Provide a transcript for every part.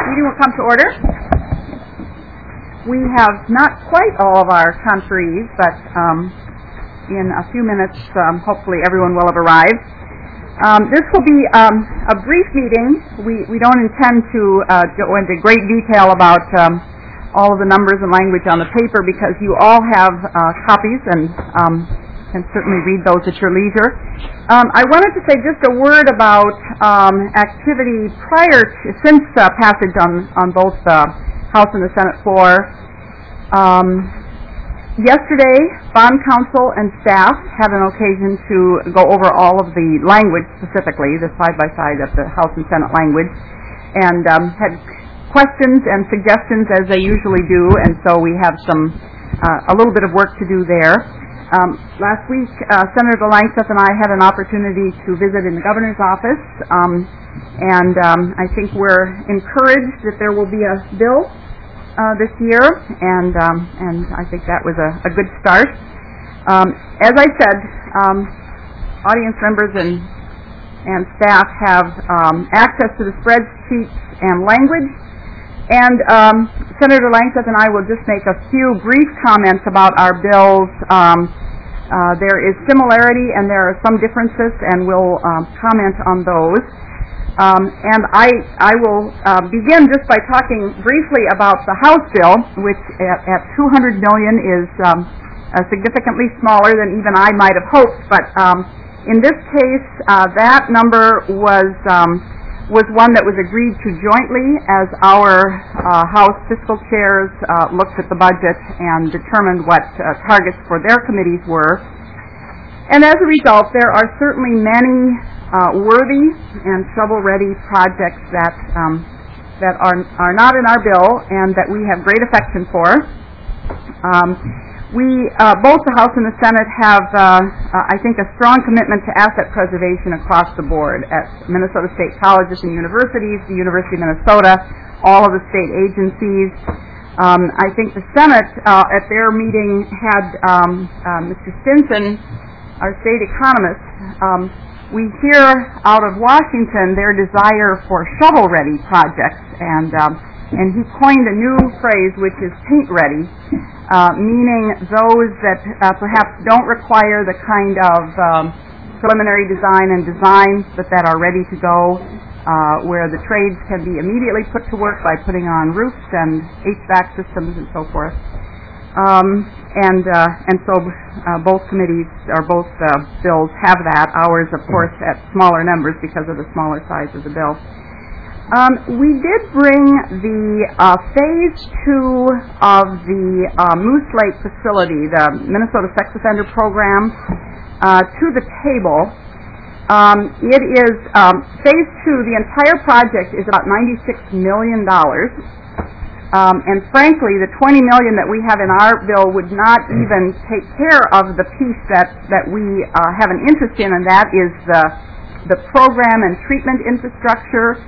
Meeting will come to order. We have not quite all of our conferees, but in a few minutes, hopefully everyone will have arrived. This will be a brief meeting. We don't intend to go into great detail about all of the numbers and language on the paper because you all have copies and can certainly read those at your leisure. I wanted to say just a word about activity since passage on both the House and the Senate floor. Yesterday, bond counsel and staff had an occasion to go over all of the language, specifically the side-by-side of the House and Senate language, and had questions and suggestions as they usually do, and so we have a little bit of work to do there. Last week, Senator Langseth and I had an opportunity to visit in the governor's office, and I think we're encouraged that there will be a bill this year, and I think that was a good start. As I said, audience members and staff have access to the spreadsheets and language, and Senator Langseth and I will just make a few brief comments about our bills. There is similarity and there are some differences, and we'll comment on those. And I will begin just by talking briefly about the House bill, which at $200 million is significantly smaller than even I might have hoped. But in this case, that number was one that was agreed to jointly as our House fiscal chairs looked at the budget and determined what targets for their committees were. And as a result, there are certainly many worthy and shovel-ready projects that are not in our bill and that we have great affection for. Both the House and the Senate have, I think, a strong commitment to asset preservation across the board at Minnesota State Colleges and Universities, the University of Minnesota, all of the state agencies. I think the Senate, at their meeting, had Mr. Stinson, our state economist. We hear out of Washington their desire for shovel-ready projects, and he coined a new phrase, which is paint-ready, meaning those that perhaps don't require the kind of preliminary design and designs that are ready to go, where the trades can be immediately put to work by putting on roofs and HVAC systems and so forth. And so both committees, or both bills have that. Ours, of course, at smaller numbers because of the smaller size of the bill. We did bring the Phase 2 of the Moose Lake facility, the Minnesota Sex Offender Program, to the table. It is Phase 2, the entire project is about $96 million. And frankly, the $20 million that we have in our bill would not even take care of the piece that we have an interest in, and that is the program and treatment infrastructure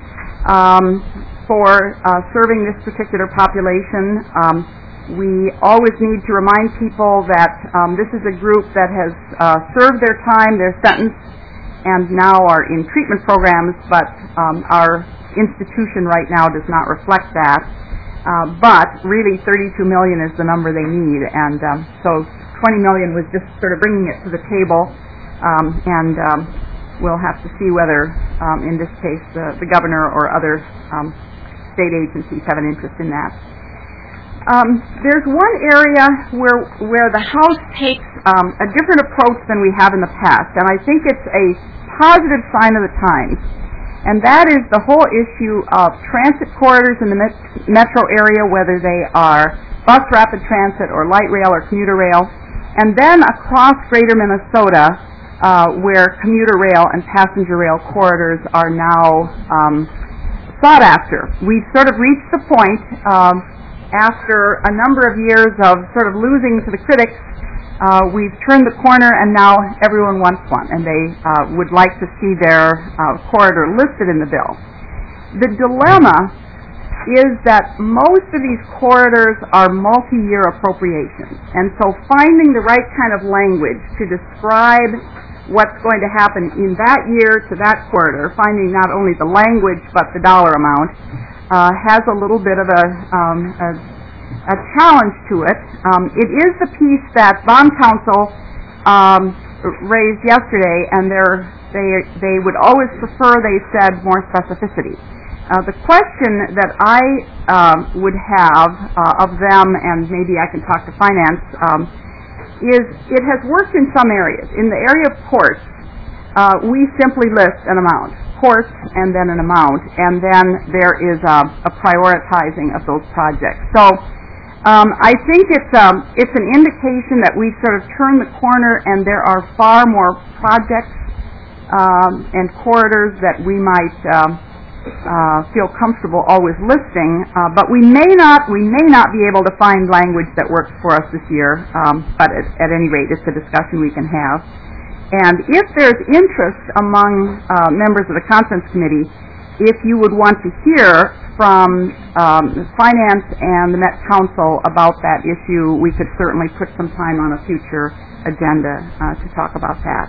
for serving this particular population. We always need to remind people that this is a group that has served their time, their sentence, and now are in treatment programs, but our institution right now does not reflect that. But really, $32 million is the number they need, and so $20 million was just sort of bringing it to the table, and we'll have to see whether, in this case, the governor or other state agencies have an interest in that. There's one area where the House takes a different approach than we have in the past, and I think it's a positive sign of the times. And that is the whole issue of transit corridors in the metro area, whether they are bus rapid transit or light rail or commuter rail, and then across greater Minnesota, where commuter rail and passenger rail corridors are now sought after. We've sort of reached the point, after a number of years of sort of losing to the critics, we've turned the corner, and now everyone wants one, and they would like to see their corridor listed in the bill. The dilemma is that most of these corridors are multi-year appropriations, and so finding the right kind of language to describe what's going to happen in that year to that corridor, finding not only the language but the dollar amount, has a little bit of a challenge to it. It is the piece that Bond Council raised yesterday, and they would always prefer, they said, more specificity. The question that I would have of them, and maybe I can talk to finance, is it has worked in some areas. In the area of ports, we simply list an amount, ports and then an amount, and then there is a prioritizing of those projects. So I think it's an indication that we've sort of turned the corner, and there are far more projects and corridors that we might feel comfortable always listing, but we may not be able to find language that works for us this year. But at any rate, it's a discussion we can have. And if there's interest among members of the Conference Committee, if you would want to hear from Finance and the Met Council about that issue, we could certainly put some time on a future agenda to talk about that.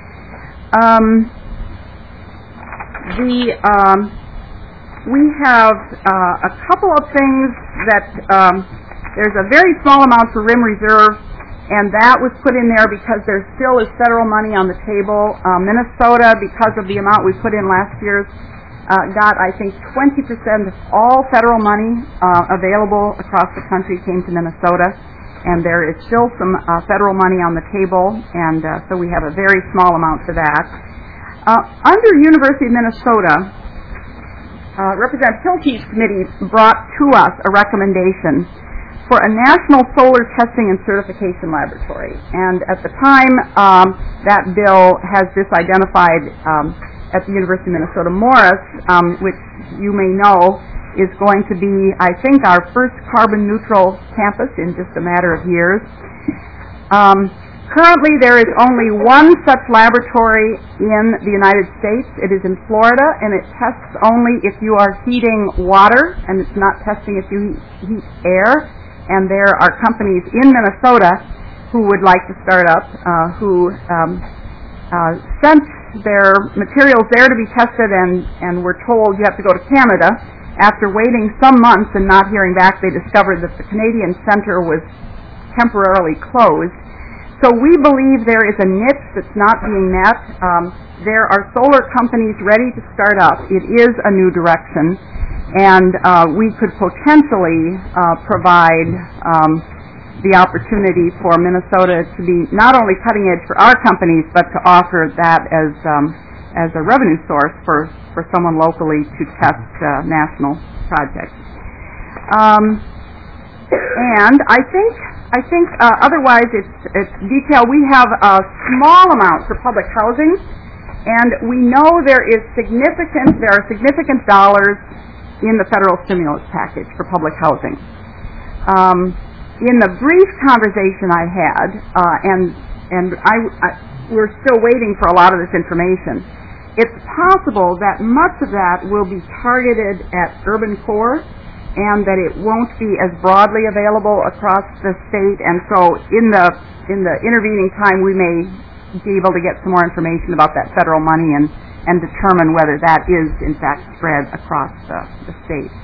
We have a couple of things that there's a very small amount for RIM reserve, and that was put in there because there still is federal money on the table. Minnesota, because of the amount we put in last year's, got, I think, 20% of all federal money available across the country came to Minnesota, and there is still some federal money on the table, and so we have a very small amount for that. Under University of Minnesota, Representative Hilke's committee brought to us a recommendation for a national solar testing and certification laboratory. And at the time, that bill has this identified at the University of Minnesota Morris, which you may know is going to be, I think, our first carbon neutral campus in just a matter of years. Currently, there is only one such laboratory in the United States. It is in Florida, and it tests only if you are heating water, and it's not testing if you heat air. And there are companies in Minnesota who would like to start up, who sent their materials there to be tested, and were told you have to go to Canada. After waiting some months and not hearing back, they discovered that the Canadian Center was temporarily closed. So we believe there is a niche that's not being met. There are solar companies ready to start up. It is a new direction, and we could potentially provide the opportunity for Minnesota to be not only cutting edge for our companies, but to offer that as a revenue source for someone locally to test national projects. And I think otherwise it's detail. We have a small amount for public housing, and we know there are significant dollars in the federal stimulus package for public housing. In the brief conversation I had, and we're still waiting for a lot of this information, it's possible that much of that will be targeted at urban core, and that it won't be as broadly available across the state. And so in the intervening time, we may be able to get some more information about that federal money and determine whether that is in fact spread across the state.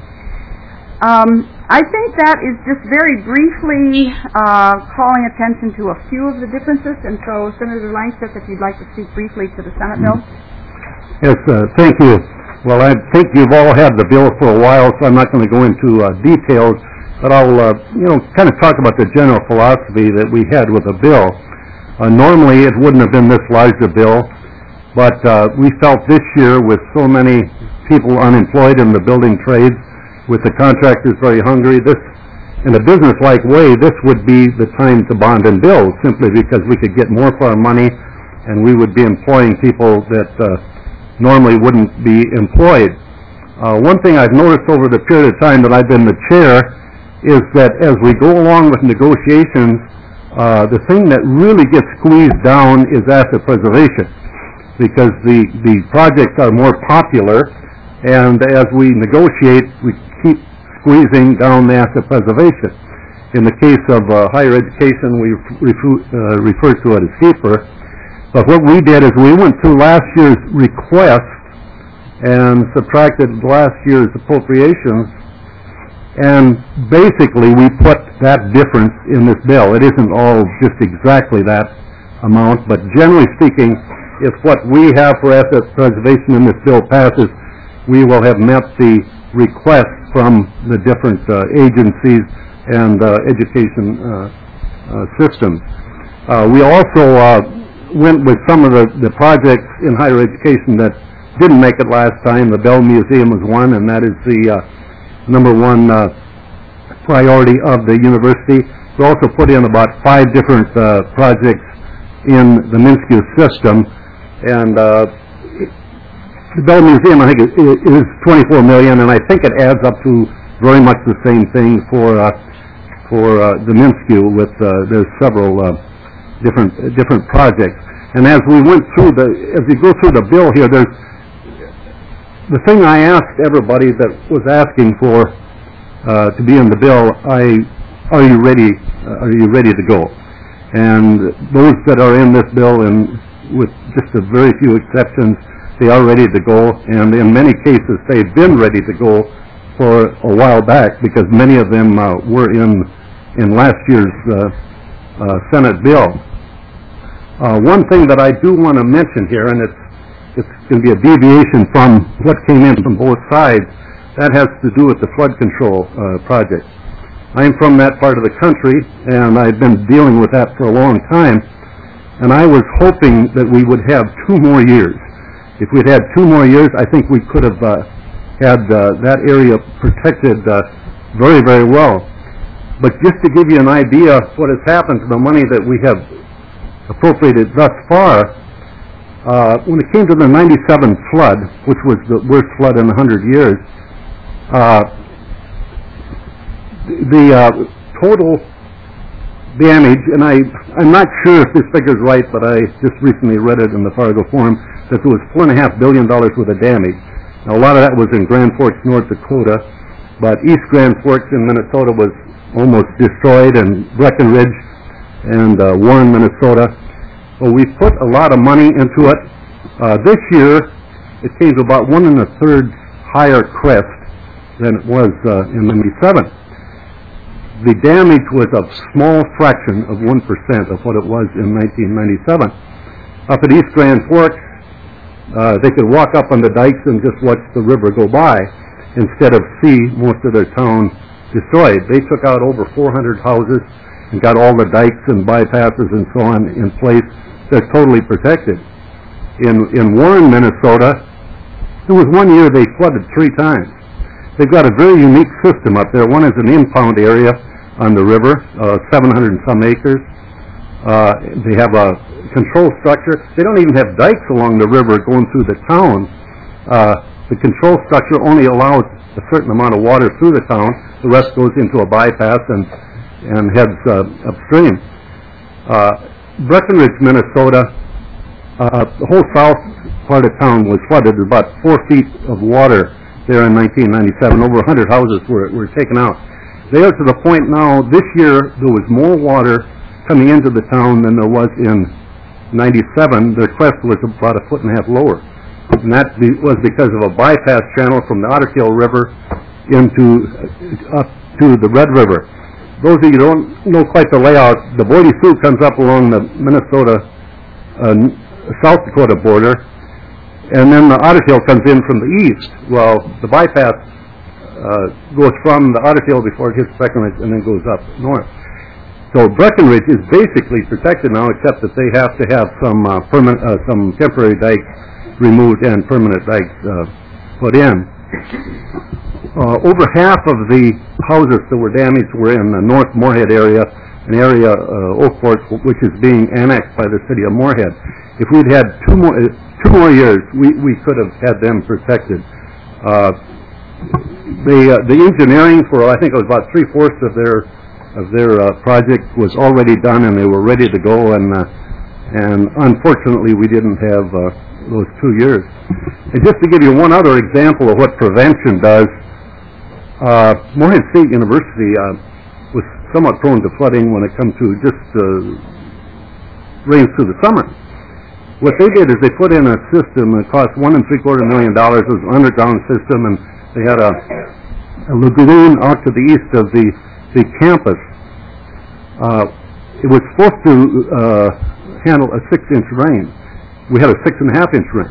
I think that is just very briefly calling attention to a few of the differences. And so, Senator Langseth, if you'd like to speak briefly to the Senate bill. Yes, thank you. Well, I think you've all had the bill for a while, so I'm not going to go into details, but I'll, kind of talk about the general philosophy that we had with the bill. Normally, it wouldn't have been this large a bill, but we felt this year, with so many people unemployed in the building trades, with the contractors very hungry, this, in a business-like way, this would be the time to bond and build, simply because we could get more for our money, and we would be employing people that normally wouldn't be employed. One thing I've noticed over the period of time that I've been the chair is that as we go along with negotiations, the thing that really gets squeezed down is asset preservation, because the projects are more popular, and as we negotiate, we keep squeezing down the asset preservation. In the case of higher education, we refer to it as HEAPR. But what we did is we went through last year's request and subtracted last year's appropriations, and basically we put that difference in this bill. It isn't all just exactly that amount, but generally speaking, if what we have for asset preservation in this bill passes, we will have met the request from the different agencies and education systems. We also went with some of the projects in higher education that didn't make it last time. The Bell Museum was one, and that is the number one priority of the university. We also put in about 5 different projects in the Minsky system, and the Bell Museum, I think, is $24 million, and I think it adds up to very much the same thing for the Minsky. With there's several different projects, and as we go through the bill here, there's the thing I asked everybody that was asking for to be in the bill. Are you ready? Are you ready to go? And those that are in this bill, and with just a very few exceptions, they are ready to go. And in many cases, they've been ready to go for a while back, because many of them were in last year's Senate bill. One thing that I do want to mention here, and it's going to be a deviation from what came in from both sides, that has to do with the flood control project. I'm from that part of the country, and I've been dealing with that for a long time, and I was hoping that we would have 2 more years. If we'd had 2 more years, I think we could have had that area protected very, very well. But just to give you an idea of what has happened to the money that we have appropriated thus far, when it came to the 97 flood, which was the worst flood in 100 years, the total damage, and I'm not sure if this figure is right, but I just recently read it in the Fargo Forum, that there was $4.5 billion worth of damage. Now, a lot of that was in Grand Forks, North Dakota, but East Grand Forks in Minnesota was almost destroyed, and Breckenridge and Warren, Minnesota. Well, we put a lot of money into it. This year, it came to about 1 1/3 higher crest than it was in '97. The damage was a small fraction of 1% of what it was in 1997. Up at East Grand Forks, they could walk up on the dikes and just watch the river go by instead of see most of their town destroyed. They took out over 400 houses and got all the dikes and bypasses and so on in place. They're totally protected. In Warren, Minnesota, there was one year they flooded 3 times. They've got a very unique system up there. One is an impound area on the river, 700 and some acres. They have a control structure. They don't even have dikes along the river going through the town. The control structure only allows a certain amount of water through the town. The rest goes into a bypass and heads upstream. Breckenridge, Minnesota, the whole south part of town was flooded. There was about 4 feet of water there in 1997. Over 100 houses were taken out. They are to the point now, this year, there was more water coming into the town than there was in '97. Their crest was about 1.5 feet lower. And that was because of a bypass channel from the Otter Tail River up to the Red River. Those of you who don't know quite the layout, the Boise Sioux comes up along the Minnesota, South Dakota border, and then the Otter Tail comes in from the east. Well, the bypass goes from the Otter Tail before it hits Breckenridge and then goes up north. So Breckenridge is basically protected now, except that they have to have some some temporary dikes removed and permanent dikes put in. Over half of the houses that were damaged were in the North Moorhead area, an area, Oakport, which is being annexed by the city of Moorhead. If we'd had two more years, we could have had them protected. The engineering for, I think it was about 3/4 of their project was already done, and they were ready to go, and unfortunately we didn't have those 2 years. And just to give you one other example of what prevention does, Moorhead State University was somewhat prone to flooding when it comes to just rains through the summer. what they did is they put in a system that cost $1.75 million. It was an underground system, and they had a lagoon out to the east of the campus. It was supposed to handle a 6-inch rain. We had a 6.5-inch rain.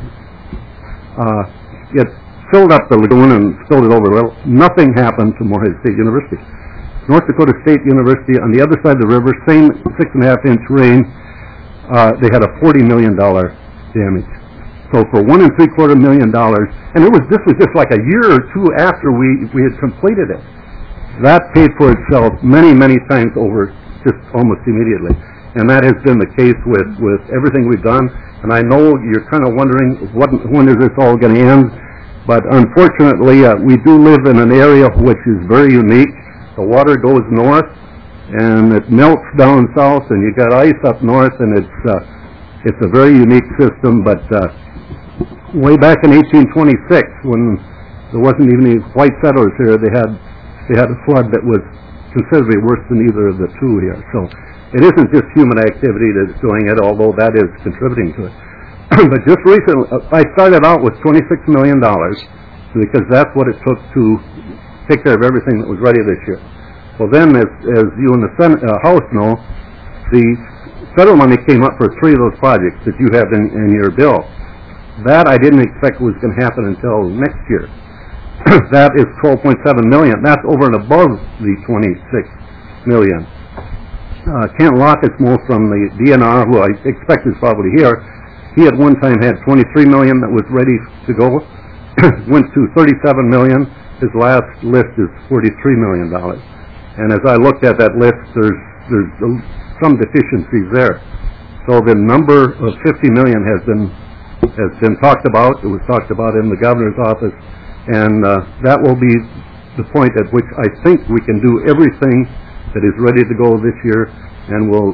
It filled up the lagoon and spilled it over. Well, nothing happened to Morehead State University. North Dakota State University, on the other side of the river, same 6.5-inch rain, they had a $40 million damage. So for $1.75 million, and this was just like a year or two after we had completed it. That paid for itself many, many times over just almost immediately. And that has been the case with everything we've done. And I know you're kind of wondering when is this all going to end. But unfortunately, we do live in an area which is very unique. The water goes north, and it melts down south, and you got ice up north, and it's a very unique system. But way back in 1826, when there wasn't even any white settlers here, they had a flood that was considerably worse than either of the two here. So it isn't just human activity that's doing it, although that is contributing to it. But just recently, I started out with $26 million because that's what it took to take care of everything that was ready this year. Well, then, as you in the House know, the federal money came up for 3 of those projects that you have in your bill. That I didn't expect was going to happen until next year. That is $12.7 million. That's over and above the $26 million. Kent Lockismo from the DNR, who I expect is probably here, he at one time had $23 million that was ready to go. Went to $37 million. His last list is $43 million. And as I looked at that list, there's some deficiencies there. So the number of $50 million has been talked about. It was talked about in the governor's office, and that will be the point at which I think we can do everything that is ready to go this year, and we'll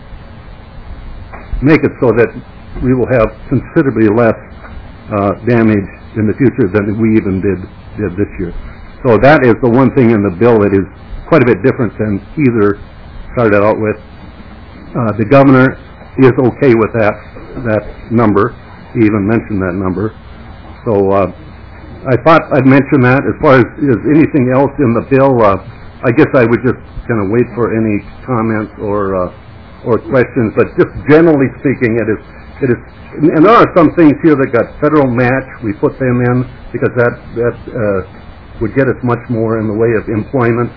make it so that we will have considerably less damage in the future than we even did this year. So that is the one thing in the bill that is quite a bit different than either started out with. The governor is okay with that number. He even mentioned that number. So I thought I'd mention that. As far as anything else in the bill, I guess I would just kind of wait for any comments or questions. But just generally speaking, it is. And there are some things here that got federal match. We put them in because that would get us much more in the way of employment.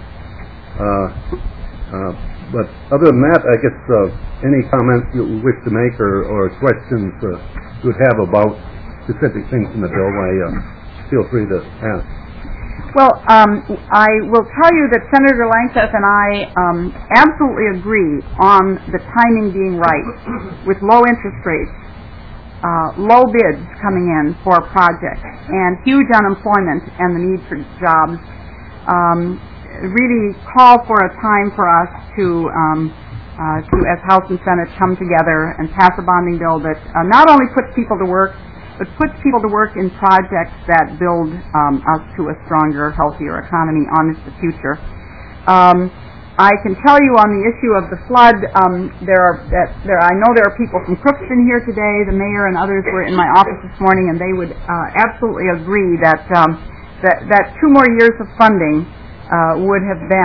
But other than that, I guess any comments you wish to make or questions you would have about specific things in the bill, feel free to ask. Well, I will tell you that Senator Langseth and I absolutely agree on the timing being right, with low interest rates, low bids coming in for projects, and huge unemployment and the need for jobs. Really call for a time for us to, as House and Senate, come together and pass a bonding bill that not only puts people to work, but puts people to work in projects that build us to a stronger, healthier economy on into the future. I can tell you on the issue of the flood, I know there are people from Crookston here today. The mayor and others were in my office this morning, and they would absolutely agree that 2 more years of funding would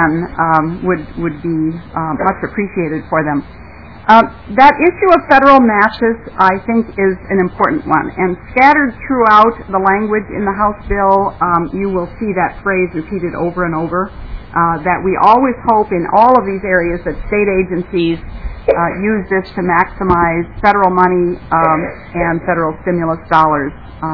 be much appreciated for them. That issue of federal matches, I think, is an important one. And scattered throughout the language in the House bill, you will see that phrase repeated over and over, that we always hope in all of these areas that state agencies use this to maximize federal money and federal stimulus dollars.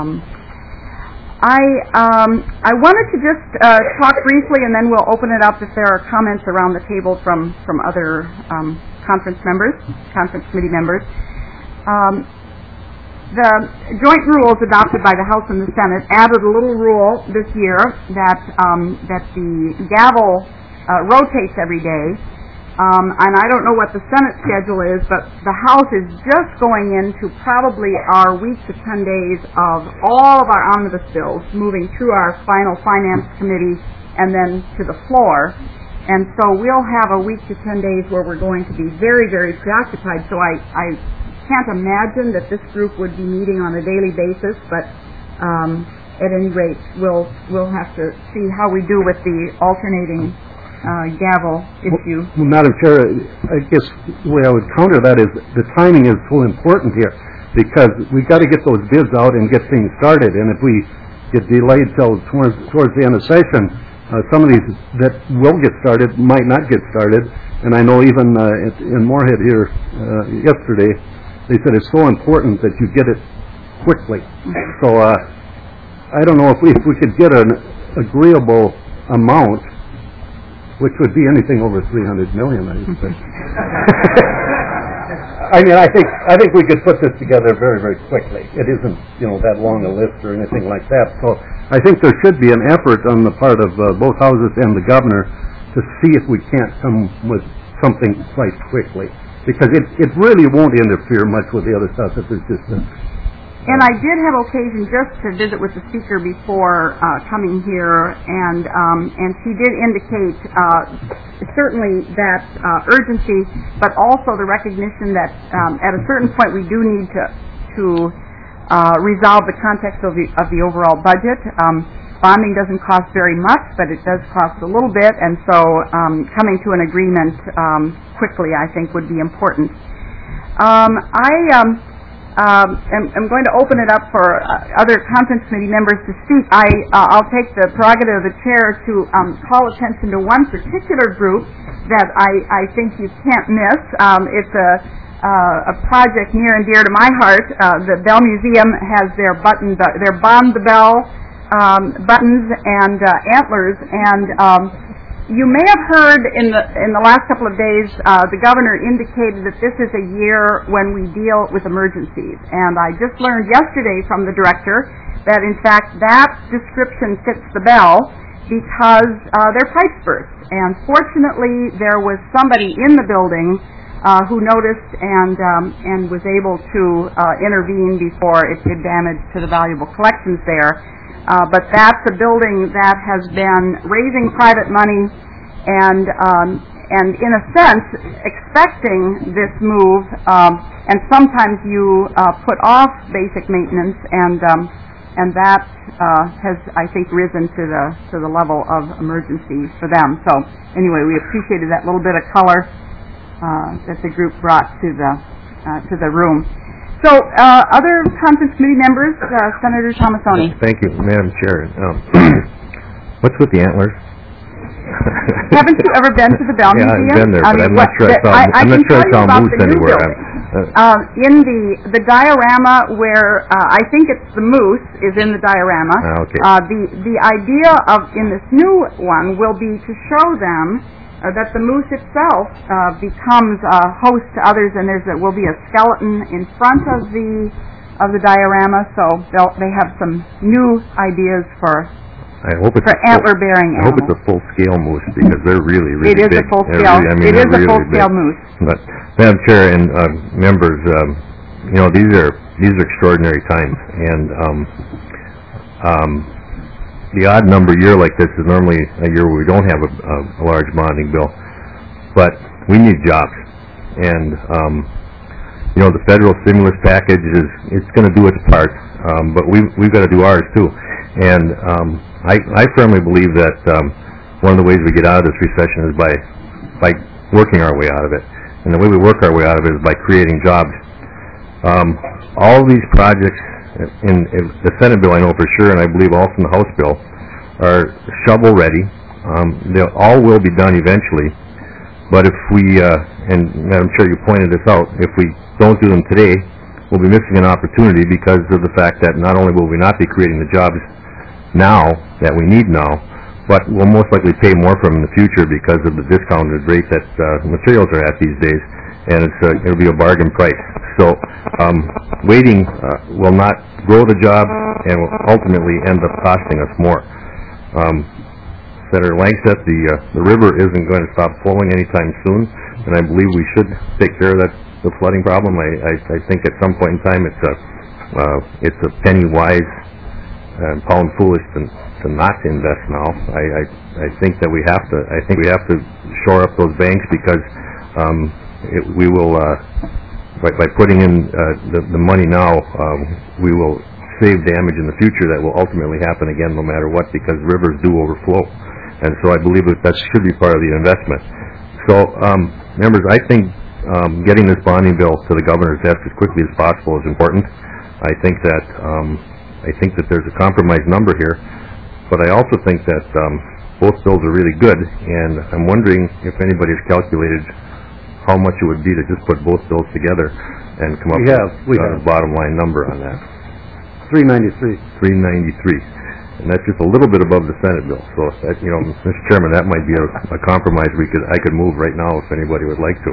I wanted to just talk briefly, and then we'll open it up if there are comments around the table from other conference committee members. The joint rules adopted by the House and the Senate added a little rule this year that the gavel rotates every day. And I don't know what the Senate schedule is, but the House is just going into probably our week to 10 days of all of our omnibus bills moving through our final Finance Committee and then to the floor. And so we'll have a week to 10 days where we're going to be very, very preoccupied. So I can't imagine that this group would be meeting on a daily basis, but at any rate, we'll have to see how we do with the alternating gavel issue. Well, Madam Chair, I guess the way I would counter that is the timing is so important here, because we've got to get those bids out and get things started, and if we get delayed till towards the end of session, some of these that will get started might not get started. And I know even in Moorhead here yesterday, they said it's so important that you get it quickly. So I don't know if we could get an agreeable amount, which would be anything over $300 million, I think. I mean, I think we could put this together very, very quickly. It isn't, that long a list or anything like that. So I think there should be an effort on the part of both houses and the governor to see if we can't come with something quite quickly, because it really won't interfere much with the other stuff if it's just And I did have occasion just to visit with the speaker before coming here, and she did indicate certainly that urgency, but also the recognition that at a certain point we do need to resolve the context of the overall budget. Bonding doesn't cost very much, but it does cost a little bit, and so coming to an agreement quickly, I think, would be important. I'm going to open it up for other conference committee members to speak. I'll take the prerogative of the chair to call attention to one particular group that I think you can't miss. It's a project near and dear to my heart. The Bell Museum has their Bond the Bell buttons and antlers, and you may have heard in the last couple of days, the governor indicated that this is a year when we deal with emergencies. And I just learned yesterday from the director that, in fact, that description fits the bill because their pipes burst. And fortunately, there was somebody in the building who noticed and was able to intervene before it did damage to the valuable collections there. But that's a building that has been raising private money and in a sense expecting this move, and sometimes you put off basic maintenance, and that has, I think, risen to the level of emergency for them. So anyway, we appreciated that little bit of color that the group brought to the room. So, other conference committee members, Senator Tomassoni. Thank you, Madam Chair. What's with the antlers? Haven't you ever been to the Bell Museum? Yeah, I've been there, but I'm not sure I saw moose anywhere. In the diorama where I think it's the moose is in the diorama. Okay. The idea in this new one will be to show them that the moose itself becomes a host to others, and there will be a skeleton in front of the diorama, so they have some new ideas for antler-bearing animals. I hope it's a full-scale moose, because they're really, really big. It is a full-scale. It is a full-scale moose. But Madam Chair and members, these are extraordinary times, and the odd number year like this is normally a year where we don't have a large bonding bill, but we need jobs, and the federal stimulus package it's going to do its part, but we've got to do ours too. And I firmly believe that one of the ways we get out of this recession is by working our way out of it, and the way we work our way out of it is by creating jobs. All these projects in the Senate bill, I know for sure, and I believe also in the House bill, are shovel ready. They all will be done eventually, but if we, and Madam Chair, you pointed this out, if we don't do them today, we'll be missing an opportunity because of the fact that not only will we not be creating the jobs now that we need now, but we'll most likely pay more for them in the future because of the discounted rate that materials are at these days, and it'll be a bargain price. So waiting will not grow the job and will ultimately end up costing us more. Senator Langseth, the river isn't going to stop flowing anytime soon, and I believe we should take care of the flooding problem. I think at some point in time it's a penny wise and pound foolish to not invest now. I think that we have to. I think we have to shore up those banks because we will by putting in the money now, we will save damage in the future that will ultimately happen again no matter what, because rivers do overflow. And so I believe that should be part of the investment. So, members, I think getting this bonding bill to the governor's desk as quickly as possible is important. I think that there's a compromise number here, but I also think that both bills are really good, and I'm wondering if anybody's calculated how much it would be to just put both bills together and come up with a bottom line number on that. $393. And that's just a little bit above the Senate bill. So, that, Mr. Chairman, that might be a compromise I could move right now if anybody would like to.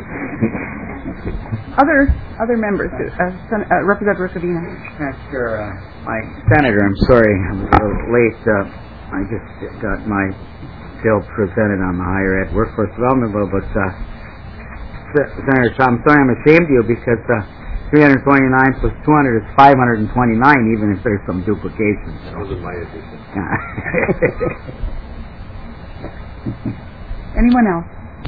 Other members, Representative Ricavina. Mr. My Senator, I'm sorry I'm a little late. I just got my bill presented on the Higher Ed Workforce Development Bill, but Senator, I'm sorry I'm ashamed of you, because 329 plus 200 is 529, even if there's some duplication. That wasn't my addition. Anyone else?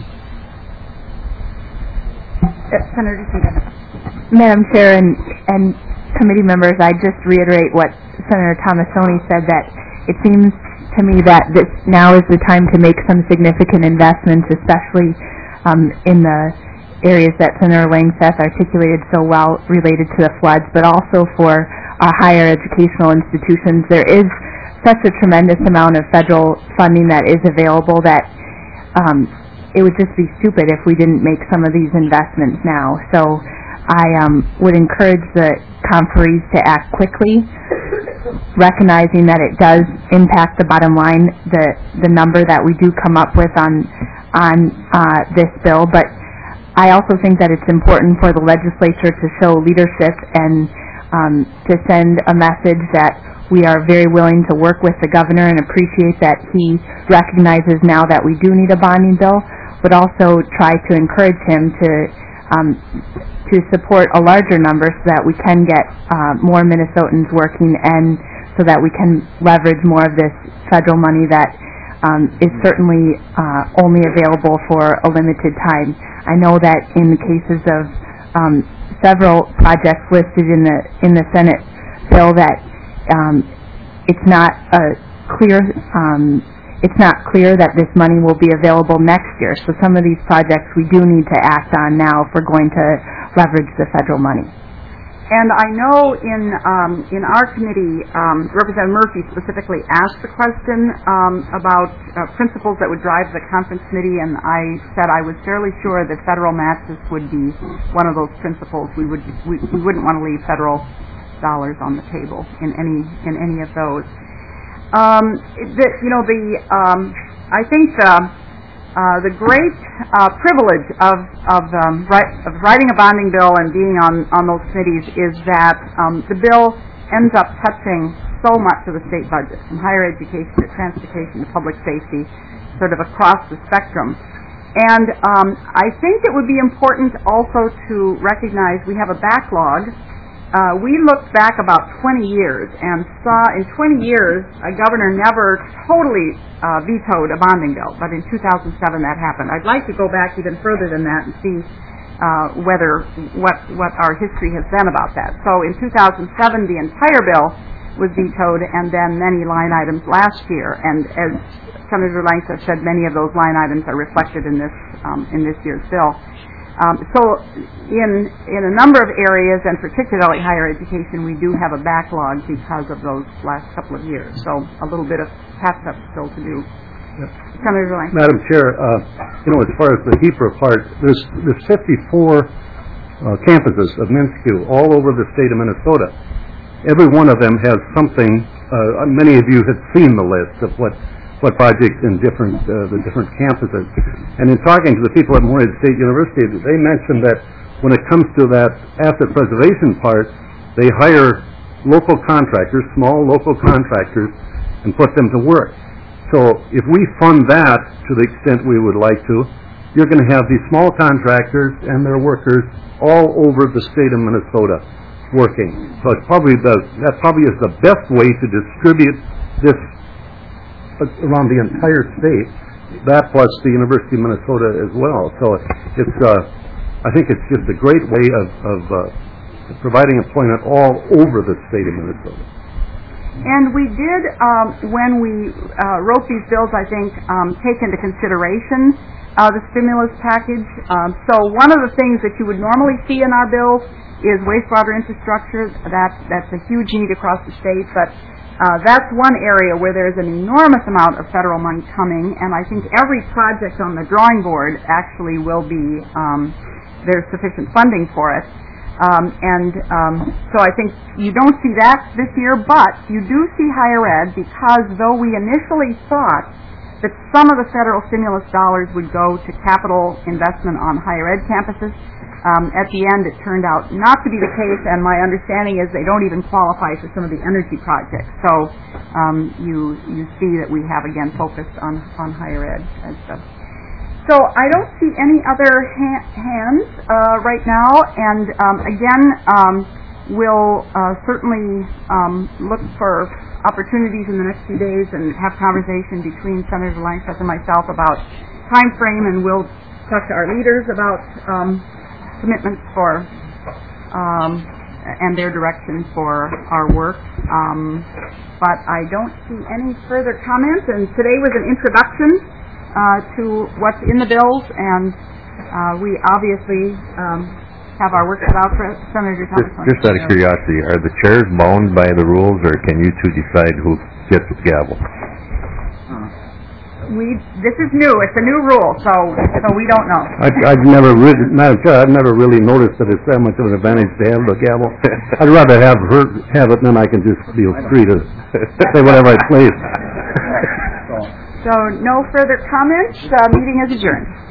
Senator Stevens. Madam Chair and committee members, I just reiterate what Senator Tomassoni said, that it seems to me that this now is the time to make some significant investments, especially in the areas that Senator Langseth articulated so well related to the floods, but also for our higher educational institutions. There is such a tremendous amount of federal funding that is available that it would just be stupid if we didn't make some of these investments now. So I would encourage the conferees to act quickly, recognizing that it does impact the bottom line, the number that we do come up with on this bill, but I also think that it's important for the legislature to show leadership and to send a message that we are very willing to work with the governor and appreciate that he recognizes now that we do need a bonding bill, but also try to encourage him to support a larger number so that we can get more Minnesotans working, and so that we can leverage more of this federal money that is certainly only available for a limited time. I know that in the cases of several projects listed in the Senate bill that it's not clear that this money will be available next year. So some of these projects we do need to act on now if we're going to leverage the federal money. And I know in our committee, Representative Murphy specifically asked the question about principles that would drive the conference committee, and I said I was fairly sure that federal matches would be one of those principles. We wouldn't want to leave federal dollars on the table in any of those. I think the great privilege of writing a bonding bill and being on those committees is that the bill ends up touching so much of the state budget, from higher education to transportation to public safety, sort of across the spectrum. And I think it would be important also to recognize we have a backlog. We looked back about 20 years and saw in 20 years a governor never totally vetoed a bonding bill, but in 2007 that happened. I'd like to go back even further than that and see what our history has been about that. So in 2007 the entire bill was vetoed, and then many line items last year, and as Senator Langseth said, many of those line items are reflected in this year's bill. So in a number of areas, and particularly higher education, we do have a backlog because of those last couple of years. So a little bit of catch-up still to do. Yep. Senator Lang. Madam Chair, as far as the HEPR part, there's 54 campuses of MnSCU all over the state of Minnesota. Every one of them has something. Many of you have seen the list of what projects in the different campuses. And in talking to the people at Morehead State University, they mentioned that when it comes to that asset preservation part, they hire local contractors, small local contractors, and put them to work. So if we fund that to the extent we would like to, you're going to have these small contractors and their workers all over the state of Minnesota working. So that probably is the best way to distribute this around the entire state, that plus the University of Minnesota as well. So it's I think it's just a great way of providing employment all over the state of Minnesota. And we did, when we wrote these bills, I think, take into consideration the stimulus package. So one of the things that you would normally see in our bills is wastewater infrastructure. That's a huge need across the state, but that's one area where there's an enormous amount of federal money coming, and I think every project on the drawing board actually will be, there's sufficient funding for it. So I think you don't see that this year, but you do see higher ed, because though we initially thought that some of the federal stimulus dollars would go to capital investment on higher ed campuses, at the end it turned out not to be the case, and my understanding is they don't even qualify for some of the energy projects. So you see that we have again focused on higher ed and stuff. So I don't see any other hands right now, and again, we'll certainly look for opportunities in the next few days and have conversation between Senator Langseth and myself about time frame, and we'll talk to our leaders about commitments for and their direction for our work. But I don't see any further comments, and today was an introduction to what's in the bills, and we obviously have our work cut out for Senator Thomas. Just out of curiosity, are the chairs bound by the rules, or can you two decide who gets the gavel? This is new. It's a new rule, so we don't know. I've never really noticed that it's that much of an advantage to have the gavel. I'd rather have it, and then I can just feel free to say whatever I please. So no further comments. Meeting is adjourned.